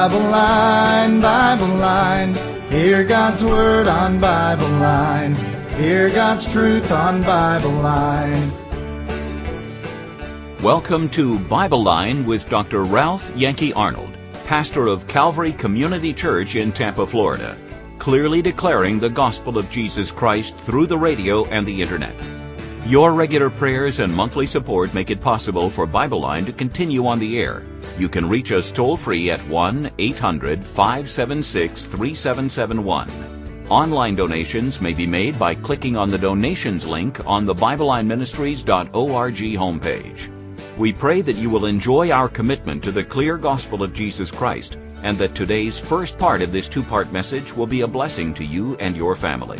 Bible Line, Bible Line. Hear God's Word on Bible Line. Hear God's truth on Bible Line. Welcome to Bible Line with Dr. Ralph Yankee Arnold, pastor of Calvary Community Church in Tampa, Florida, clearly declaring the gospel of Jesus Christ through the radio and the internet. Your regular prayers and monthly support make it possible for Bible Line to continue on the air. You can reach us toll-free at 1-800-576-3771. Online donations may be made by clicking on the donations link on the BibleLineMinistries.org homepage. We pray that you will enjoy our commitment to the clear gospel of Jesus Christ, and that today's first part of this two-part message will be a blessing to you and your family.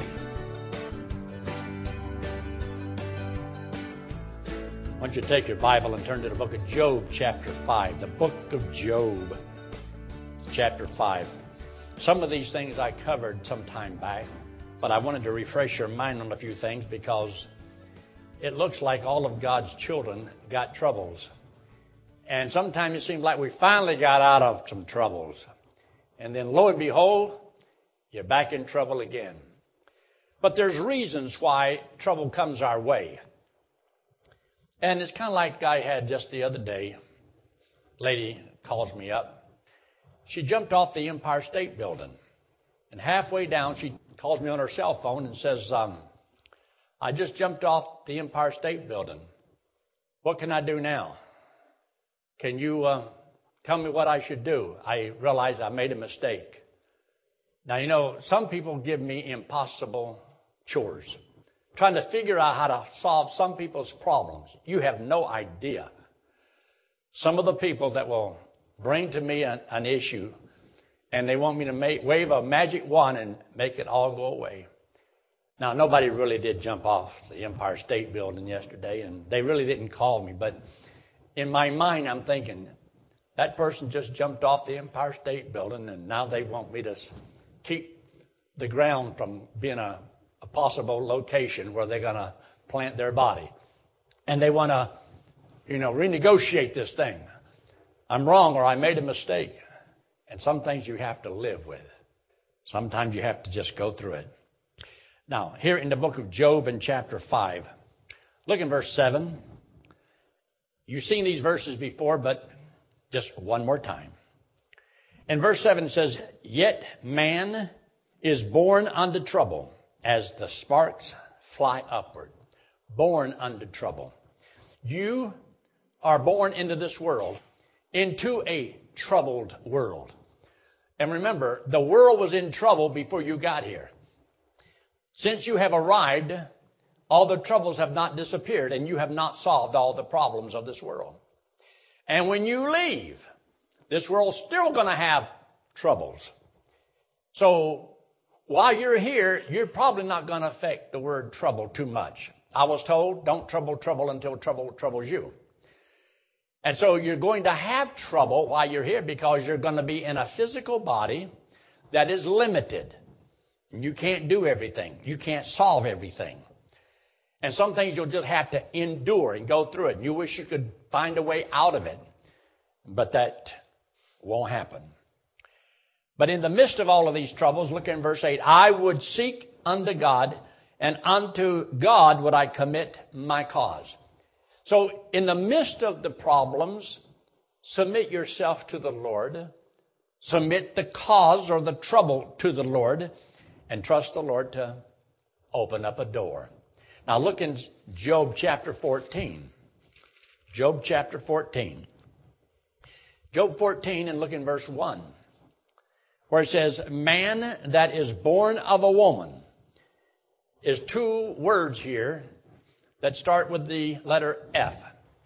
I want you to take your Bible and turn to the book of Job, chapter 5. The book of Job, chapter 5. Some of these things I covered some time back, but I wanted to refresh your mind on a few things because it looks like all of God's children got troubles. And sometimes it seems like we finally got out of some troubles. And then lo and behold, you're back in trouble again. But there's reasons why trouble comes our way. And it's kind of like I had just the other day. Lady calls me up. She jumped off the Empire State Building. And halfway down, she calls me on her cell phone and says, I just jumped off the Empire State Building. What can I do now? Can you tell me what I should do? I realize I made a mistake. Now, you know, some people give me impossible chores, trying to figure out how to solve some people's problems. You have no idea. Some of the people that will bring to me an issue, and they want me to wave a magic wand and make it all go away. Now, nobody really did jump off the Empire State Building yesterday, and they really didn't call me. But in my mind, I'm thinking, that person just jumped off the Empire State Building, and now they want me to keep the ground from being a possible location where they're going to plant their body. And they want to, renegotiate this thing. I'm wrong, or I made a mistake. And some things you have to live with. Sometimes you have to just go through it. Now, here in the book of Job in chapter 5, look in verse 7. You've seen these verses before, but just one more time. In verse 7 it says, Yet man is born unto trouble, as the sparks fly upward. Born unto trouble. You are born into this world, into a troubled world. And remember, the world was in trouble before you got here. Since you have arrived, all the troubles have not disappeared, and you have not solved all the problems of this world. And when you leave, this world's still going to have troubles. So while you're here, you're probably not going to affect the word trouble too much. I was told, don't trouble until trouble troubles you. And so you're going to have trouble while you're here because you're going to be in a physical body that is limited. You can't do everything. You can't solve everything. And some things you'll just have to endure and go through it. You wish you could find a way out of it. But that won't happen. But in the midst of all of these troubles, look in verse 8. I would seek unto God, and unto God would I commit my cause. So in the midst of the problems, submit yourself to the Lord. Submit the cause or the trouble to the Lord, and trust the Lord to open up a door. Now look in Job chapter 14. Job chapter 14. Job 14, and look in verse 1. Where it says, man that is born of a woman, is two words here that start with the letter F.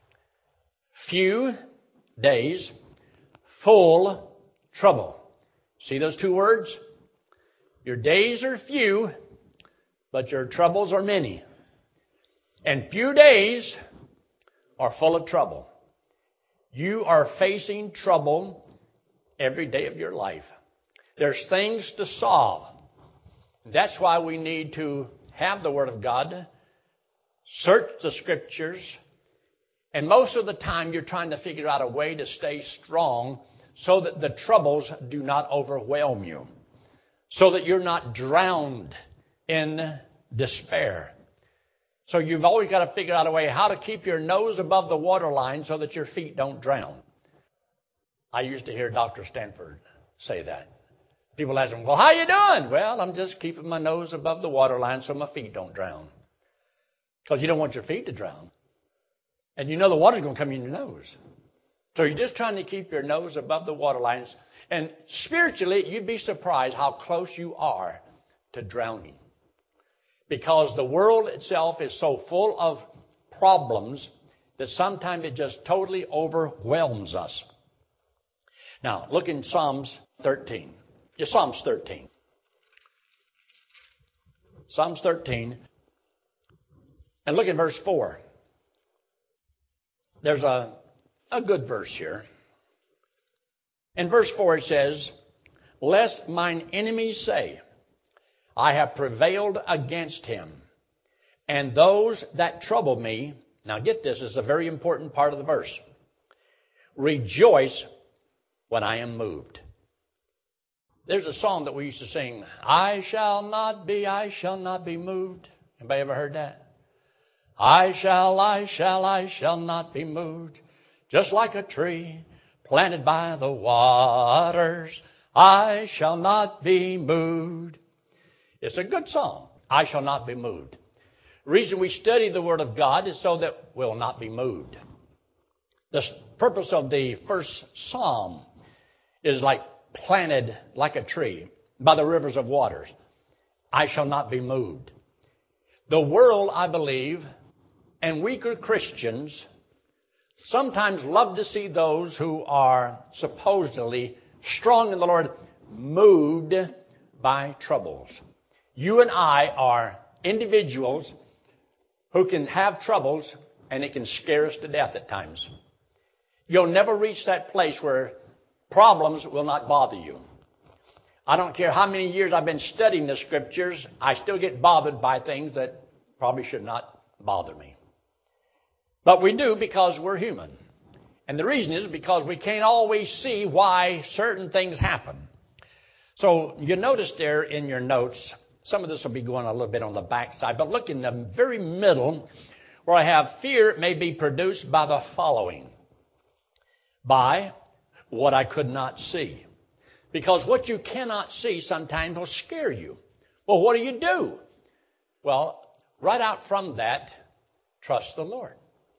Few days, full trouble. See those two words? Your days are few, but your troubles are many. And few days are full of trouble. You are facing trouble every day of your life. There's things to solve. That's why we need to have the Word of God, search the Scriptures, and most of the time you're trying to figure out a way to stay strong so that the troubles do not overwhelm you, so that you're not drowned in despair. So you've always got to figure out a way how to keep your nose above the waterline so that your feet don't drown. I used to hear Dr. Stanford say that. People ask him, well, how you doing? Well, I'm just keeping my nose above the waterline so my feet don't drown. Because you don't want your feet to drown. And you know the water's going to come in your nose. So you're just trying to keep your nose above the waterlines. And spiritually, you'd be surprised how close you are to drowning. Because the world itself is so full of problems that sometimes it just totally overwhelms us. Now, look in Psalms 13. Psalms 13. Psalms 13. And look at verse 4. There's a good verse here. In verse 4 it says, lest mine enemies say, I have prevailed against him, and those that trouble me, now get this is a very important part of the verse, rejoice when I am moved. There's a song that we used to sing, I shall not be moved. Anybody ever heard that? I shall not be moved. Just like a tree planted by the waters, I shall not be moved. It's a good song. I shall not be moved. The reason we study the Word of God is so that we'll not be moved. The purpose of the first psalm is like planted like a tree by the rivers of waters. I shall not be moved. The world, I believe, and weaker Christians sometimes love to see those who are supposedly strong in the Lord moved by troubles. You and I are individuals who can have troubles, and it can scare us to death at times. You'll never reach that place where problems will not bother you. I don't care how many years I've been studying the Scriptures, I still get bothered by things that probably should not bother me. But we do because we're human. And the reason is because we can't always see why certain things happen. So you notice there in your notes, some of this will be going a little bit on the back side, but look in the very middle where I have fear may be produced by the following. By what I could not see. Because what you cannot see sometimes will scare you. Well, what do? Well, right out from that, trust the Lord.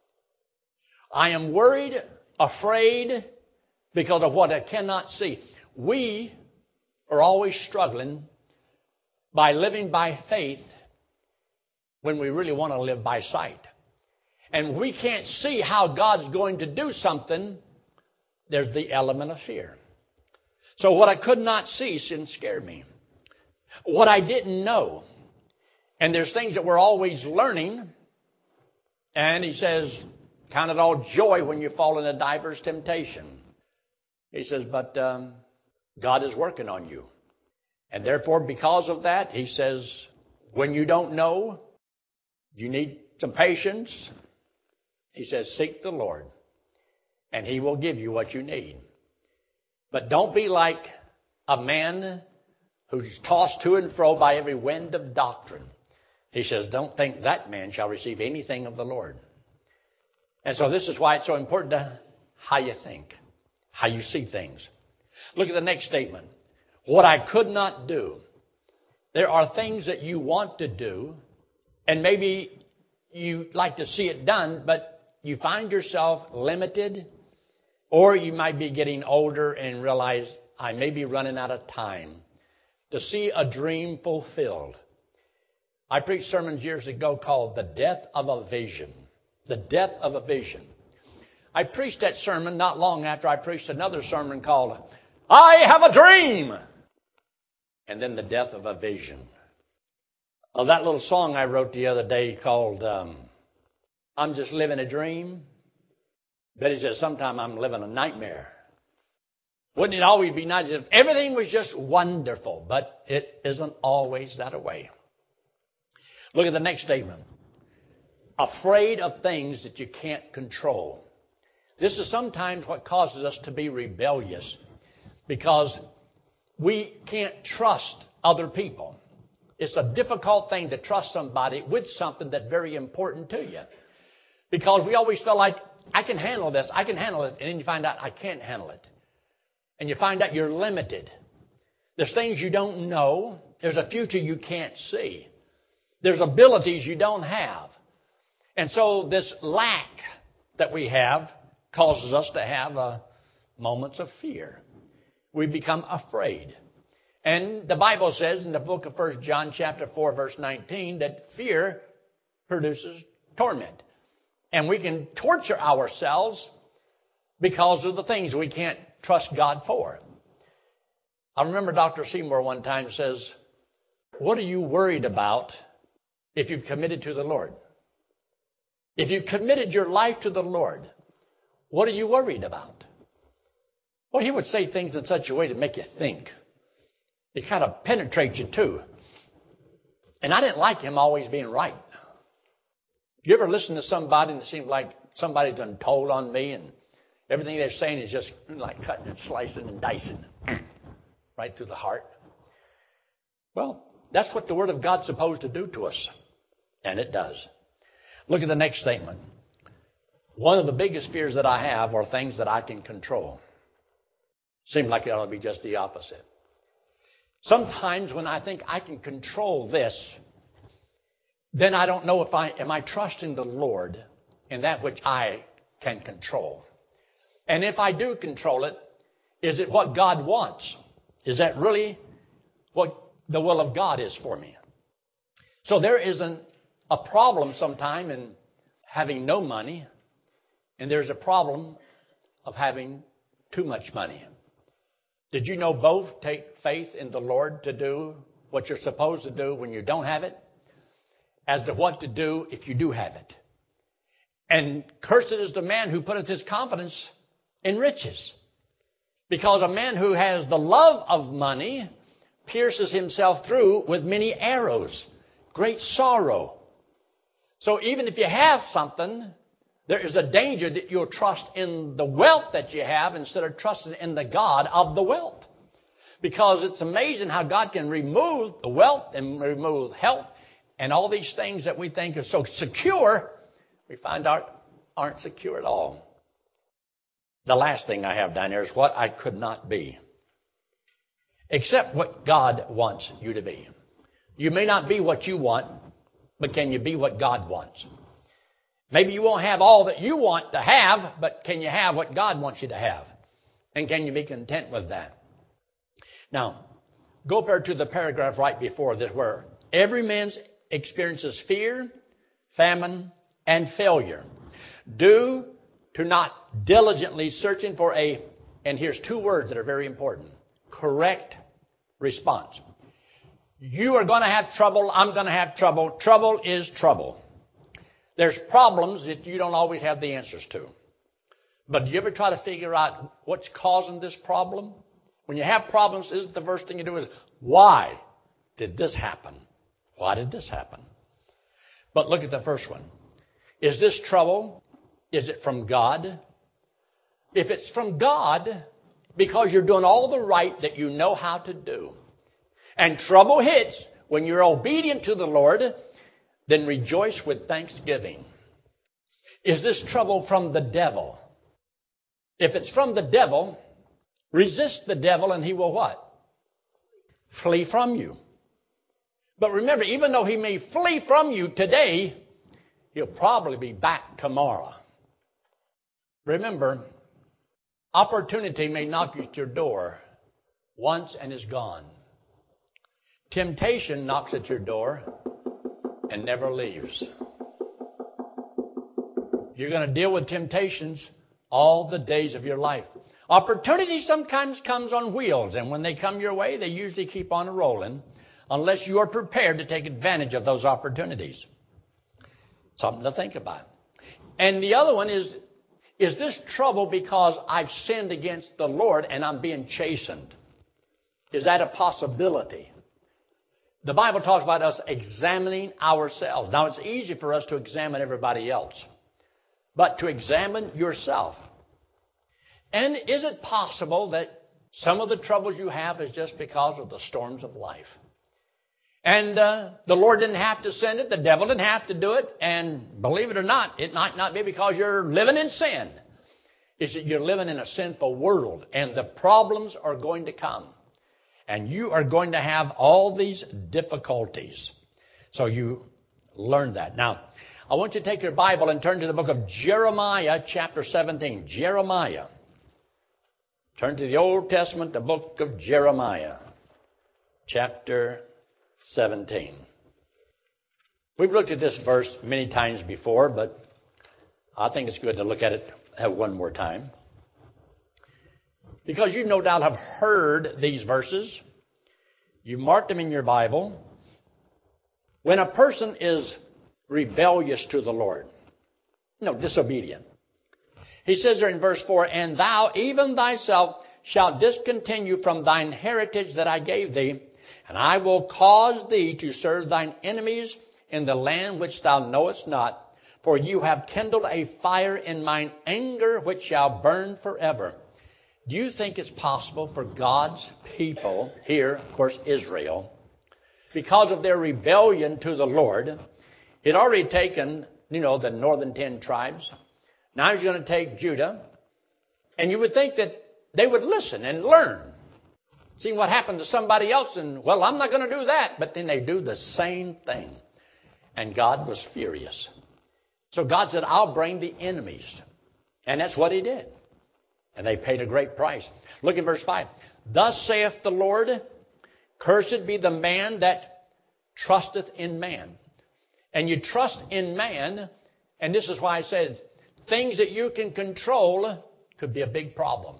I am worried, afraid, because of what I cannot see. We are always struggling by living by faith when we really want to live by sight. And we can't see how God's going to do something. There's the element of fear. So what I could not see shouldn't scare me. What I didn't know. And there's things that we're always learning. And he says, count it all joy when you fall into diverse temptation. He says, but God is working on you. And therefore, because of that, he says, when you don't know, you need some patience. He says, seek the Lord, and he will give you what you need. But don't be like a man who's tossed to and fro by every wind of doctrine. He says, don't think that man shall receive anything of the Lord. And so this is why it's so important to how you think, how you see things. Look at the next statement. What I could not do. There are things that you want to do, and maybe you like to see it done, but you find yourself limited, or you might be getting older and realize I may be running out of time to see a dream fulfilled. I preached sermons years ago called The Death of a Vision. The Death of a Vision. I preached that sermon not long after I preached another sermon called I Have a Dream. And then the death of a vision. Oh, that little song I wrote the other day called I'm Just Living a Dream. Betty says, sometime I'm living a nightmare. Wouldn't it always be nice if everything was just wonderful? But it isn't always that way. Look at the next statement. Afraid of things that you can't control. This is sometimes what causes us to be rebellious, because we can't trust other people. It's a difficult thing to trust somebody with something that's very important to you, because we always feel like, I can handle this, and then you find out, I can't handle it. And you find out you're limited. There's things you don't know. There's a future you can't see. There's abilities you don't have. And so this lack that we have causes us to have moments of fear. We become afraid. And the Bible says in the book of 1 John chapter 4, verse 19, that fear produces torment. And we can torture ourselves because of the things we can't trust God for. I remember Dr. Seymour one time says, what are you worried about if you've committed to the Lord? If you've committed your life to the Lord, what are you worried about? Well, he would say things in such a way to make you think. It kind of penetrates you too. And I didn't like him always being right. You ever listen to somebody and it seems like somebody's done told on me and everything they're saying is just like cutting and slicing and dicing right through the heart? Well, that's what the Word of God's supposed to do to us. And it does. Look at the next statement. One of the biggest fears that I have are things that I can control. Seems like it ought to be just the opposite. Sometimes when I think I can control this, then I don't know am I trusting the Lord in that which I can control. And if I do control it, is it what God wants? Is that really what the will of God is for me? So there isn't a problem sometime in having no money, and there's a problem of having too much money. Did you know both take faith in the Lord to do what you're supposed to do when you don't have it, as to what to do if you do have it? And cursed is the man who putteth his confidence in riches, because a man who has the love of money pierces himself through with many arrows, great sorrow. So even if you have something, there is a danger that you'll trust in the wealth that you have instead of trusting in the God of the wealth. Because it's amazing how God can remove the wealth and remove health and all these things that we think are so secure, we find out aren't secure at all. The last thing I have down there is what I could not be. Except what God wants you to be. You may not be what you want, but can you be what God wants? Maybe you won't have all that you want to have, but can you have what God wants you to have? And can you be content with that? Now, go over to the paragraph right before this where every man experiences fear, famine, and failure due to not diligently searching for and here's two words that are very important, correct response. You are going to have trouble. I'm going to have trouble. Trouble is trouble. There's problems that you don't always have the answers to. But do you ever try to figure out what's causing this problem? When you have problems, isn't the first thing you do is, why did this happen? Why did this happen? But look at the first one. Is this trouble? Is it from God? If it's from God, because you're doing all the right that you know how to do, and trouble hits when you're obedient to the Lord, then rejoice with thanksgiving. Is this trouble from the devil? If it's from the devil, resist the devil and he will what? Flee from you. But remember, even though he may flee from you today, he'll probably be back tomorrow. Remember, opportunity may knock at your door once and is gone. Temptation knocks at your door and never leaves. You're going to deal with temptations all the days of your life. Opportunity sometimes comes on wheels, and when they come your way, they usually keep on rolling unless you are prepared to take advantage of those opportunities. Something to think about. And the other one is this trouble because I've sinned against the Lord and I'm being chastened? Is that a possibility? The Bible talks about us examining ourselves. Now, it's easy for us to examine everybody else. But to examine yourself. And is it possible that some of the troubles you have is just because of the storms of life? And the Lord didn't have to send it. The devil didn't have to do it. And believe it or not, it might not be because you're living in sin. It's that you're living in a sinful world. And the problems are going to come. And you are going to have all these difficulties. So you learn that. Now, I want you to take your Bible and turn to the book of Jeremiah, chapter 17. Jeremiah. Turn to the Old Testament, the book of Jeremiah, chapter 17. We've looked at this verse many times before, but I think it's good to look at it one more time. Because you no doubt have heard these verses. You've marked them in your Bible. When a person is rebellious to the Lord, disobedient. He says there in verse 4, and thou, even thyself, shalt discontinue from thine heritage that I gave thee, and I will cause thee to serve thine enemies in the land which thou knowest not. For you have kindled a fire in mine anger, which shall burn forever. Do you think it's possible for God's people, here, of course, Israel, because of their rebellion to the Lord, he'd already taken, the northern 10 tribes. Now he's going to take Judah. And you would think that they would listen and learn. See what happened to somebody else and, I'm not going to do that. But then they do the same thing. And God was furious. So God said, I'll bring the enemies. And that's what he did. And they paid a great price. Look at verse 5. Thus saith the Lord, cursed be the man that trusteth in man. And you trust in man, and this is why I said, things that you can control could be a big problem.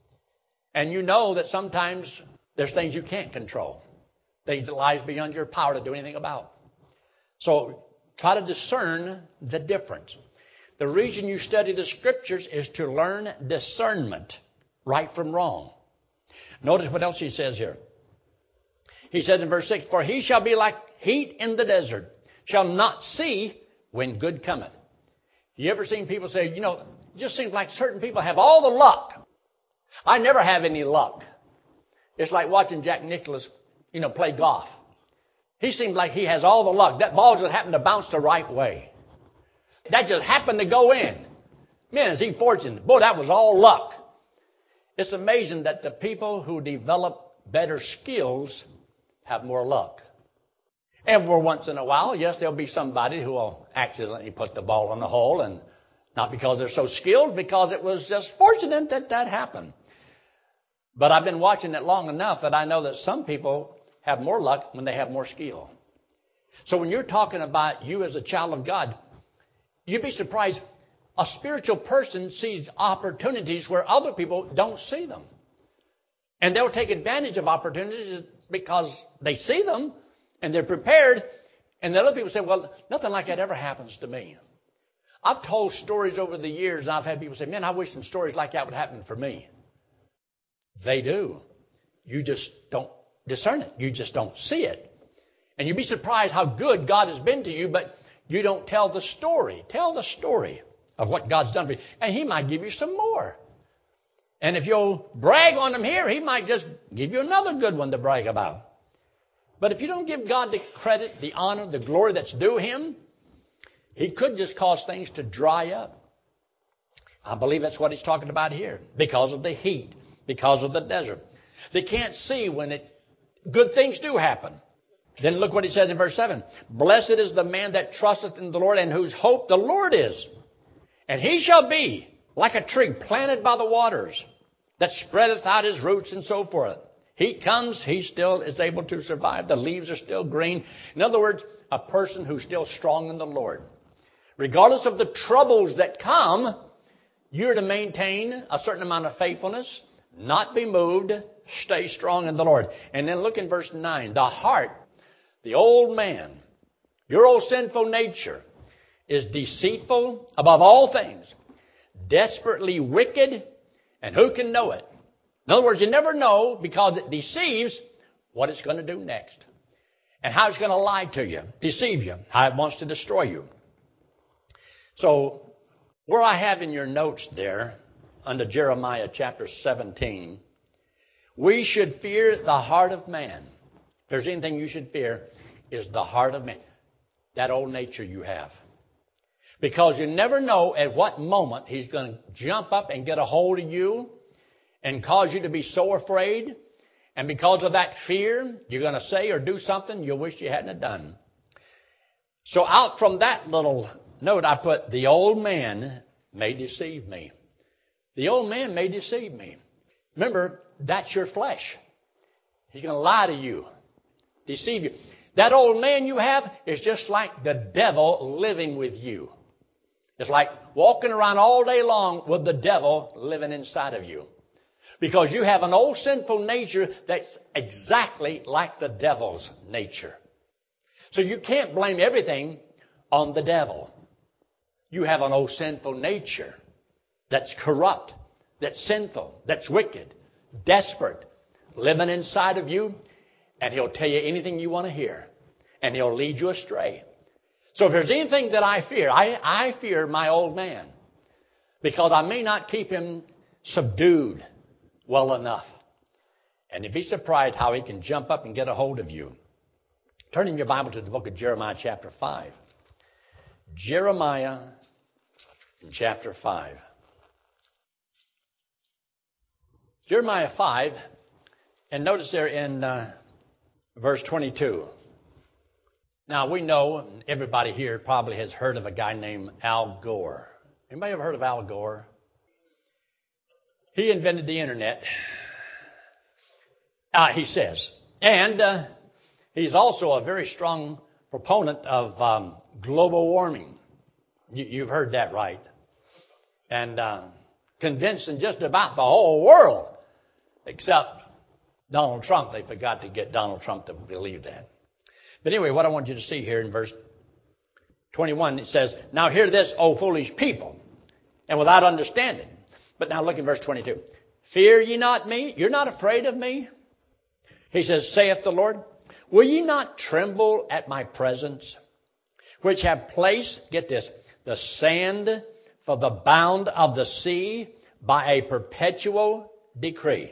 And you know that sometimes there's things you can't control. Things that lies beyond your power to do anything about. So try to discern the difference. The reason you study the Scriptures is to learn discernment, right from wrong. Notice what else he says here. He says in verse 6, for he shall be like heat in the desert, shall not see when good cometh. You ever seen people say, it just seems like certain people have all the luck. I never have any luck. It's like watching Jack Nicklaus, play golf. He seems like he has all the luck. That ball just happened to bounce the right way. That just happened to go in. Man, is he fortunate. Boy, that was all luck. It's amazing that the people who develop better skills have more luck. Every once in a while, yes, there'll be somebody who will accidentally put the ball in the hole, and not because they're so skilled, because it was just fortunate that happened. But I've been watching it long enough that I know that some people have more luck when they have more skill. So when you're talking about you as a child of God, you'd be surprised. A spiritual person sees opportunities where other people don't see them. And they'll take advantage of opportunities because they see them. And they're prepared, and the other people say, nothing like that ever happens to me. I've told stories over the years, and I've had people say, man, I wish some stories like that would happen for me. They do. You just don't discern it. You just don't see it. And you'd be surprised how good God has been to you, but you don't tell the story. Tell the story of what God's done for you. And he might give you some more. And if you'll brag on him here, he might just give you another good one to brag about. But if you don't give God the credit, the honor, the glory that's due him, he could just cause things to dry up. I believe that's what he's talking about here. Because of the heat, because of the desert. They can't see when good things do happen. Then look what he says in verse 7. Blessed is the man that trusteth in the Lord, and whose hope the Lord is. And he shall be like a tree planted by the waters, that spreadeth out his roots, and so forth. Heat comes, he still is able to survive. The leaves are still green. In other words, a person who's still strong in the Lord. Regardless of the troubles that come, you're to maintain a certain amount of faithfulness, not be moved, stay strong in the Lord. And then look in verse 9. The heart, the old man, your old sinful nature, is deceitful above all things, desperately wicked, and who can know it? In other words, you never know, because it deceives, what it's going to do next. And how it's going to lie to you, deceive you, how it wants to destroy you. So, where I have in your notes there, under Jeremiah chapter 17, we should fear the heart of man. If there's anything you should fear, is the heart of man. That old nature you have. Because you never know at what moment he's going to jump up and get a hold of you and cause you to be so afraid. And because of that fear, you're going to say or do something you wish you hadn't have done. So out from that little note, I put, the old man may deceive me. The old man may deceive me. Remember, that's your flesh. He's going to lie to you, deceive you. That old man you have is just like the devil living with you. It's like walking around all day long with the devil living inside of you. Because you have an old sinful nature that's exactly like the devil's nature. So you can't blame everything on the devil. You have an old sinful nature that's corrupt, that's sinful, that's wicked, desperate, living inside of you, and he'll tell you anything you want to hear, and he'll lead you astray. So if there's anything that I fear, I fear my old man, because I may not keep him subdued well enough. And you'd be surprised how he can jump up and get a hold of you. Turn in your Bible to the book of Jeremiah chapter 5. Jeremiah chapter 5. Jeremiah 5, and notice there in verse 22. Now we know, everybody here probably has heard of a guy named Al Gore. Anybody ever heard of Al Gore? He invented the internet, he says. And he's also a very strong proponent of global warming. You've heard that, right? And convincing just about the whole world, except Donald Trump. They forgot to get Donald Trump to believe that. But anyway, what I want you to see here in verse 21, it says, now hear this, O foolish people, and without understanding. But now look at verse 22. Fear ye not me? You're not afraid of me? He says, saith the Lord, will ye not tremble at my presence, which have placed, get this, the sand for the bound of the sea by a perpetual decree?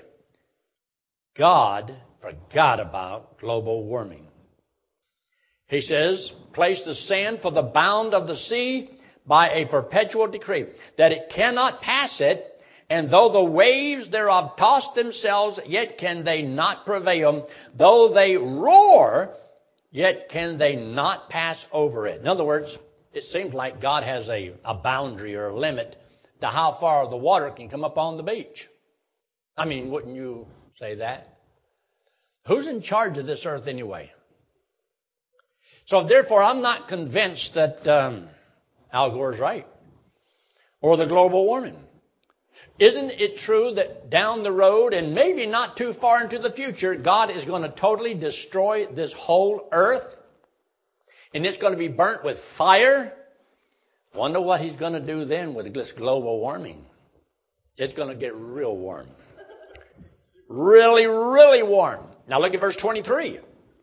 God forgot about global warming. He says, place the sand for the bound of the sea by a perpetual decree, that it cannot pass it, and though the waves thereof toss themselves, yet can they not prevail. Though they roar, yet can they not pass over it. In other words, it seems like God has a boundary or a limit to how far the water can come up on the beach. I mean, wouldn't you say that? Who's in charge of this earth anyway? So therefore, I'm not convinced that Al Gore's right, or the global warming. Isn't it true that down the road, and maybe not too far into the future, God is going to totally destroy this whole earth? And it's going to be burnt with fire? Wonder what he's going to do then with this global warming. It's going to get real warm. Really, really warm. Now look at verse 23.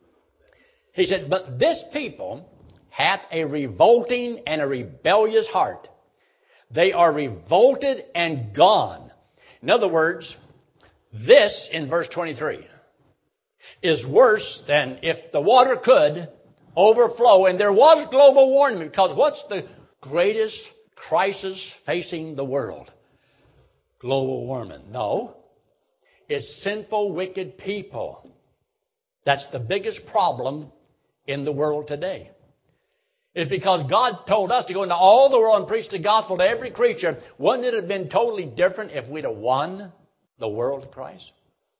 He said, but this people hath a revolting and a rebellious heart. They are revolted and gone. In other words, this in verse 23 is worse than if the water could overflow. And there was global warming, because what's the greatest crisis facing the world? Global warming. No, it's sinful, wicked people. That's the biggest problem in the world today. It's because God told us to go into all the world and preach the gospel to every creature. Wouldn't it have been totally different if we'd have won the world to Christ?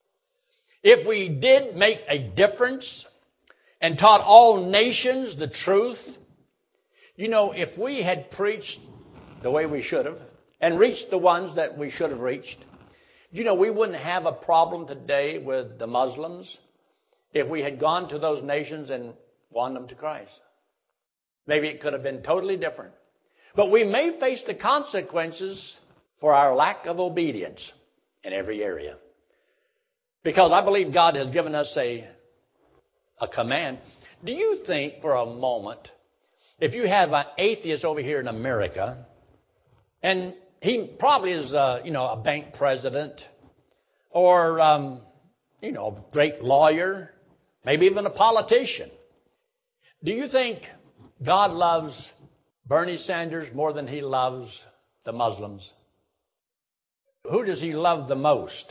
If we did make a difference and taught all nations the truth. You know, if we had preached the way we should have and reached the ones that we should have reached, you know, we wouldn't have a problem today with the Muslims if we had gone to those nations and won them to Christ. Maybe it could have been totally different. But we may face the consequences for our lack of obedience in every area. Because I believe God has given us a command. Do you think for a moment, if you have an atheist over here in America, and he probably is, a bank president or, a great lawyer, maybe even a politician. Do you think God loves Bernie Sanders more than he loves the Muslims? Who does he love the most?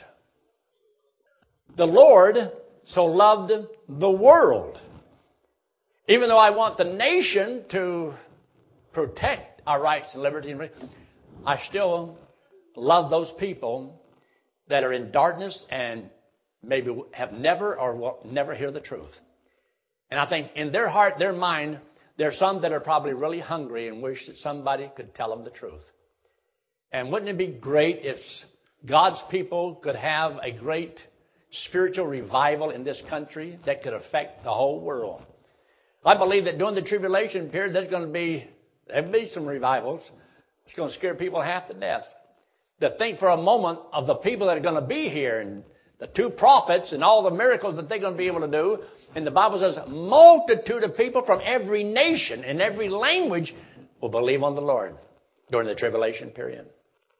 The Lord so loved the world. Even though I want the nation to protect our rights and liberty, I still love those people that are in darkness and maybe have never or will never hear the truth. And I think in their heart, their mind, there are some that are probably really hungry and wish that somebody could tell them the truth. And wouldn't it be great if God's people could have a great spiritual revival in this country that could affect the whole world? I believe that during the tribulation period, there'll be some revivals. It's going to scare people half to death. To think for a moment of the people that are going to be here and the two prophets and all the miracles that they're going to be able to do. And the Bible says a multitude of people from every nation and every language will believe on the Lord during the tribulation period.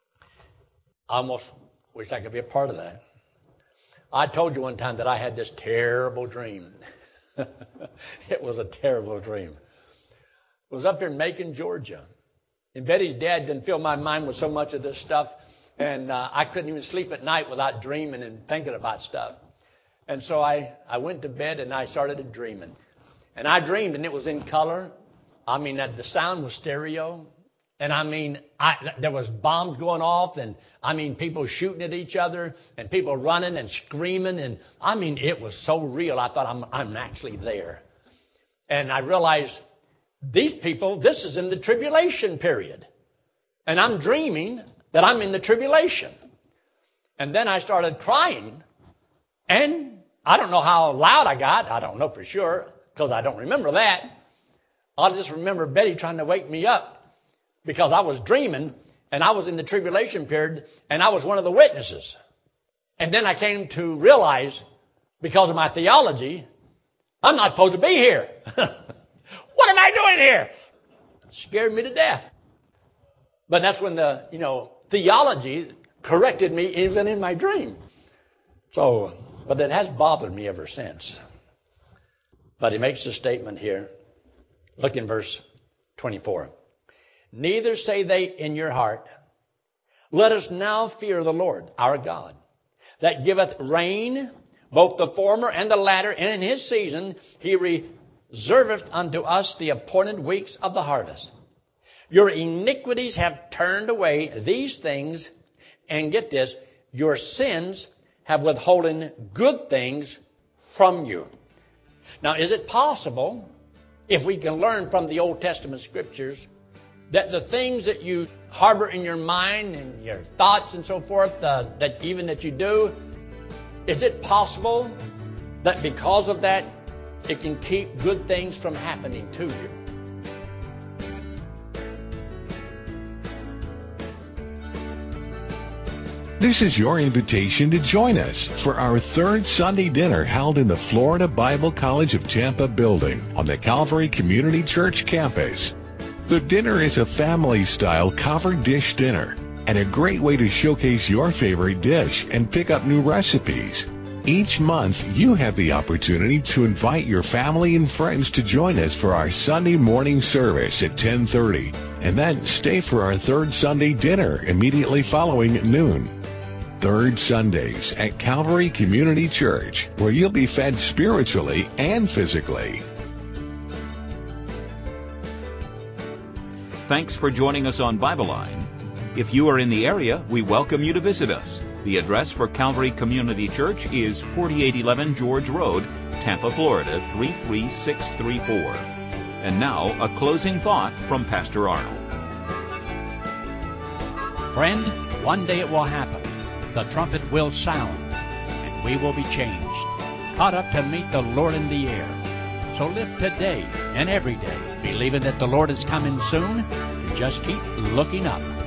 I almost wish I could be a part of that. I told you one time that I had this terrible dream. It was a terrible dream. It was up here in Macon, Georgia. And Betty's dad didn't fill my mind with so much of this stuff. And I couldn't even sleep at night without dreaming and thinking about stuff. And so I went to bed and I started dreaming. And I dreamed and it was in color. I mean, the sound was stereo. And I mean, there was bombs going off and I mean, people shooting at each other and people running and screaming. And I mean, it was so real. I thought I'm actually there. And I realized these people, this is in the tribulation period. And I'm dreaming that I'm in the tribulation. And then I started crying. And I don't know how loud I got. I don't know for sure because I don't remember that. I just remember Betty trying to wake me up because I was dreaming and I was in the tribulation period and I was one of the witnesses. And then I came to realize because of my theology, I'm not supposed to be here. What am I doing here? It scared me to death. But that's when the theology corrected me even in my dream. But it has bothered me ever since. But he makes a statement here. Look in verse 24. Neither say they in your heart, let us now fear the Lord our God, that giveth rain, both the former and the latter, and in his season he reserveth unto us the appointed weeks of the harvest. Your iniquities have turned away these things, and get this, your sins have withholden good things from you. Now, is it possible, if we can learn from the Old Testament scriptures, that the things that you harbor in your mind and your thoughts and so forth, that you do, is it possible that because of that, it can keep good things from happening to you? This is your invitation to join us for our third Sunday dinner held in the Florida Bible College of Tampa building on the Calvary Community Church campus. The dinner is a family-style covered dish dinner and a great way to showcase your favorite dish and pick up new recipes. Each month, you have the opportunity to invite your family and friends to join us for our Sunday morning service at 10:30, and then stay for our third Sunday dinner immediately following at noon. Third Sundays at Calvary Community Church, where you'll be fed spiritually and physically. Thanks for joining us on Bible Line. If you are in the area, we welcome you to visit us. The address for Calvary Community Church is 4811 George Road, Tampa, Florida, 33634. And now, a closing thought from Pastor Arnold. Friend, one day it will happen. The trumpet will sound, and we will be changed, caught up to meet the Lord in the air. So live today and every day, believing that the Lord is coming soon, and just keep looking up.